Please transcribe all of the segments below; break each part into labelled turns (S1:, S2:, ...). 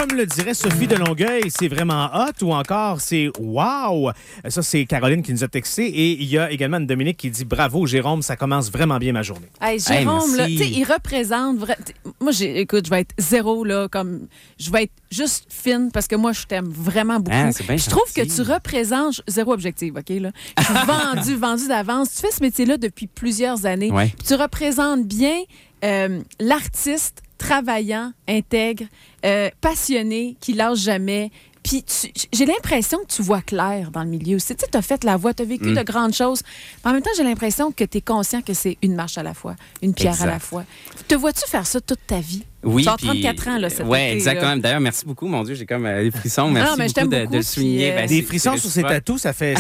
S1: Comme le dirait Sophie de Longueuil, c'est vraiment hot ou encore c'est wow. Ça, c'est Caroline qui nous a texté et il y a également une Dominique qui dit bravo Jérôme, ça commence vraiment bien ma journée.
S2: Hey, Jérôme,
S3: Hey,
S2: là, tu sais, il représente. Moi, écoute, je vais être zéro, là, comme. Je vais être juste fine parce que moi, je t'aime vraiment beaucoup.
S3: Ah, c'est bien
S2: je trouve que
S3: gentil.
S2: tu représentes. Zéro objectif, OK, là. Je suis vendu d'avance. Tu fais ce métier-là depuis plusieurs années.
S3: Ouais.
S2: Puis tu représentes bien l'artiste travaillant, intègre, passionné, qui lâche jamais. Puis j'ai l'impression que tu vois clair dans le milieu. Tu sais, tu as fait la voix, tu as vécu de grandes choses. Mais en même temps, j'ai l'impression que tu es conscient que c'est une marche à la fois, une pierre à la fois. Te vois-tu faire ça toute ta vie?
S3: Oui,
S2: tu as 34 ans, là, cet
S3: Oui,
S2: été,
S3: exactement.
S2: là.
S3: D'ailleurs, merci beaucoup. Mon Dieu, j'ai comme des frissons. Merci
S2: mais je
S3: beaucoup,
S2: t'aime
S3: de
S2: beaucoup,
S3: le souligner.
S2: puis,
S1: Des
S3: c'est
S1: frissons sur ses
S3: réciproque.
S1: tatous, ça fait...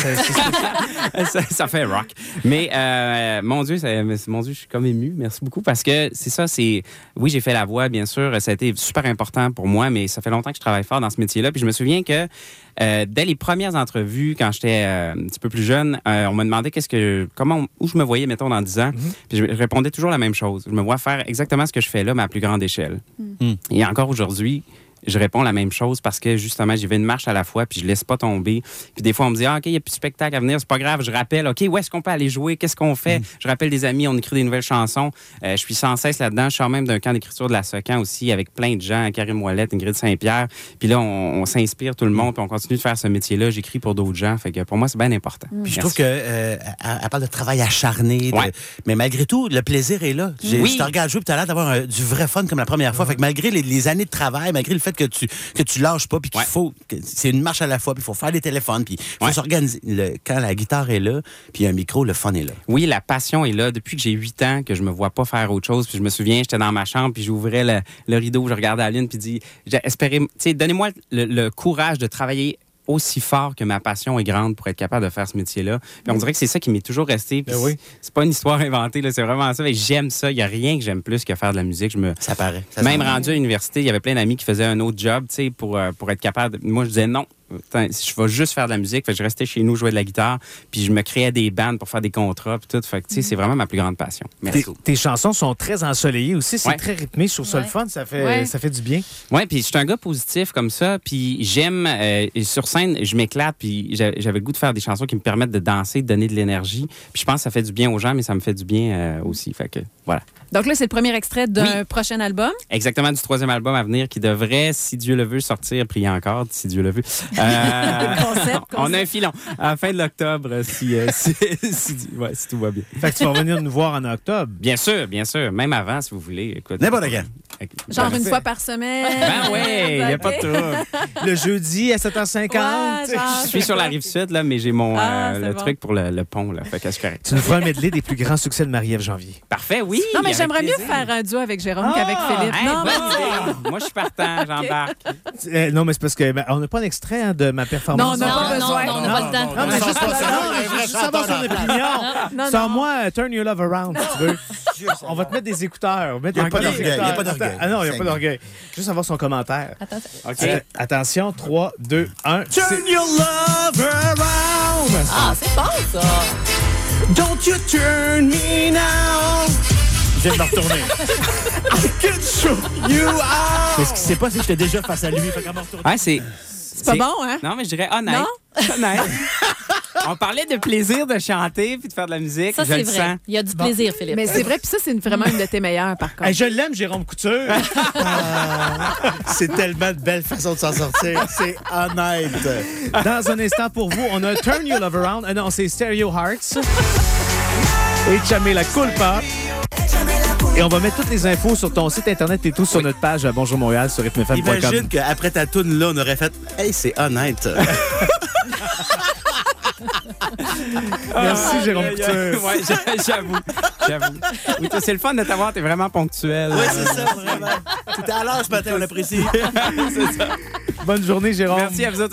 S3: ça fait rock. Mais mon Dieu, je suis comme ému. Merci beaucoup parce que c'est ça, oui, j'ai fait la voix, bien sûr. Ça a été super important pour moi, mais ça fait longtemps que je travaille fort dans ce métier-là. Puis je me souviens que dès les premières entrevues, quand j'étais un petit peu plus jeune, on m'a demandé où je me voyais, mettons, dans 10 ans. Puis je répondais toujours la même chose. Je me vois faire exactement ce que je fais là, mais à plus grande échelle. Et encore aujourd'hui, je réponds la même chose parce que, justement, j'y vais une marche à la fois puis je laisse pas tomber. Puis des fois, on me dit « Ah, OK, il n'y a plus de spectacle à venir, c'est pas grave. » Je rappelle « OK, où est-ce qu'on peut aller jouer? Qu'est-ce qu'on fait? » Je rappelle des amis, on écrit des nouvelles chansons. Je suis sans cesse là-dedans. Je sors même d'un camp d'écriture de la Socan aussi avec plein de gens, Karim Ouellette, Ingrid Saint-Pierre. Puis là, on s'inspire tout le monde puis on continue de faire ce métier-là. J'écris pour d'autres gens. Fait que pour moi, c'est bien important.
S4: Puis je trouve qu'elle parle de travail acharné.
S3: Ouais.
S4: Mais malgré tout, le plaisir est là.
S3: Oui.
S4: Je te regarde jouer puis tu as l'air d'avoir du vrai fun comme la première fois. Fait que malgré les années de travail, malgré le fait que tu lâches pas puis qu'il faut... C'est une marche à la fois puis il faut faire des téléphones puis il faut s'organiser. Quand la guitare est là puis il y a un micro, le fun est là.
S3: Oui, la passion est là. Depuis que j'ai 8 ans, que je me vois pas faire autre chose. Puis je me souviens, j'étais dans ma chambre, puis j'ouvrais le rideau, je regardais la lune, puis donnez-moi le courage de travailler aussi fort que ma passion est grande pour être capable de faire ce métier-là. Puis on dirait que c'est ça qui m'est toujours resté. Puis c'est pas une histoire inventée, là, c'est vraiment ça. Et j'aime ça. Il n'y a rien que j'aime plus que faire de la musique.
S4: Ça paraît.
S3: Même rendu à l'université, il y avait plein d'amis qui faisaient un autre job, tu sais, pour être capable. Moi, je disais non. Je vais juste faire de la musique. Fait que je restais chez nous, jouer de la guitare, puis je me créais des bandes pour faire des contrats, puis tout. Fait que, tu sais, c'est vraiment ma plus grande passion. Merci.
S1: Tes chansons sont très ensoleillées aussi. C'est
S3: Ouais.
S1: très rythmé. Je trouve ça le fun. Ça fait du bien.
S3: Oui, puis je suis un gars positif comme ça, puis j'aime, sur scène, je m'éclate, puis j'avais le goût de faire des chansons qui me permettent de danser, de donner de l'énergie. Puis je pense que ça fait du bien aux gens, mais ça me fait du bien aussi. Fait que, voilà.
S2: Donc là, c'est le premier extrait d'un prochain album.
S3: Exactement, du 3e album à venir qui devrait, si Dieu le veut, sortir, prier encore, si Dieu le veut. On a un filon. À la fin de l'octobre, si tout va bien.
S1: Fait que tu vas venir nous voir en octobre.
S3: Bien sûr, bien sûr. Même avant, si vous voulez. Écoute,
S4: N'importe quand.
S2: Genre une fois par semaine.
S3: Ben oui, il n'y a pas de trouble.
S1: Le jeudi à 7h50.
S2: Ouais, genre,
S3: Je suis sur la Rive-Sud, là, mais j'ai mon
S2: c'est bon.
S3: truc pour le pont, là. Fait que c'est correct.
S1: Tu nous feras un medley des plus grands succès de Marie-Ève Janvier.
S3: Parfait, oui.
S2: Non, mais
S3: avec
S2: j'aimerais mieux
S3: plaisir.
S2: faire un duo avec Jérôme qu'avec Philippe.
S3: Hey,
S2: Non,
S3: bonne
S2: non.
S3: idée. Moi, je suis partant, j'embarque.
S1: Non, mais c'est parce que on n'a pas un extrait de ma performance.
S2: Non, pas besoin.
S5: Non, on n'a pas le temps.
S1: Non, mais juste savoir son opinion.
S2: Non,
S1: Sors-moi Turn Your Love Around, si tu veux. On va te mettre des écouteurs.
S4: Il n'y a pas d'orgueil.
S1: Ah non, il n'y a pas d'orgueil. Juste savoir son commentaire.
S3: OK.
S1: Attention, 3, 2, 1.
S4: Turn your love around.
S5: Ah, c'est bon, ça.
S4: Don't you turn me now.
S1: Je viens de me retourner.
S4: I can show you out.
S1: Mais ce qui s'est pas, c'est que j'étais déjà face à lui. Fait qu'à me retourner.
S3: Ah, c'est
S2: pas bon, hein?
S3: Non, mais je dirais honnête.
S2: Non?
S3: Honnête. On parlait de plaisir de chanter puis de faire de la musique.
S5: Ça,
S3: je
S5: c'est
S3: le
S5: vrai.
S3: sens.
S5: Il y a du plaisir, Philippe.
S2: Mais c'est vrai, puis ça, c'est vraiment une de tes meilleures, par contre.
S1: Hey, je l'aime, Jérôme Couture.
S4: C'est tellement de belles façons de s'en sortir. C'est honnête.
S1: Dans un instant, pour vous, on a Turn Your Love Around. Non, c'est Stereo Hearts. Et Chamé la Culpa. Et on va mettre toutes les infos sur ton site internet et tout sur notre page Bonjour Montréal sur rythmefm.com.
S4: Imagine qu'après ta toune là, on aurait fait « Hey, c'est honnête. »
S1: Merci, Jérôme Couture.
S3: Ouais, j'avoue. Oui, toi, c'est le fun de t'avoir. T'es vraiment ponctuel.
S4: Oui, c'est ça, vraiment. Tout à l'heure ce matin, on l'apprécie.
S1: Bonne journée, Jérôme.
S3: Merci à vous autres.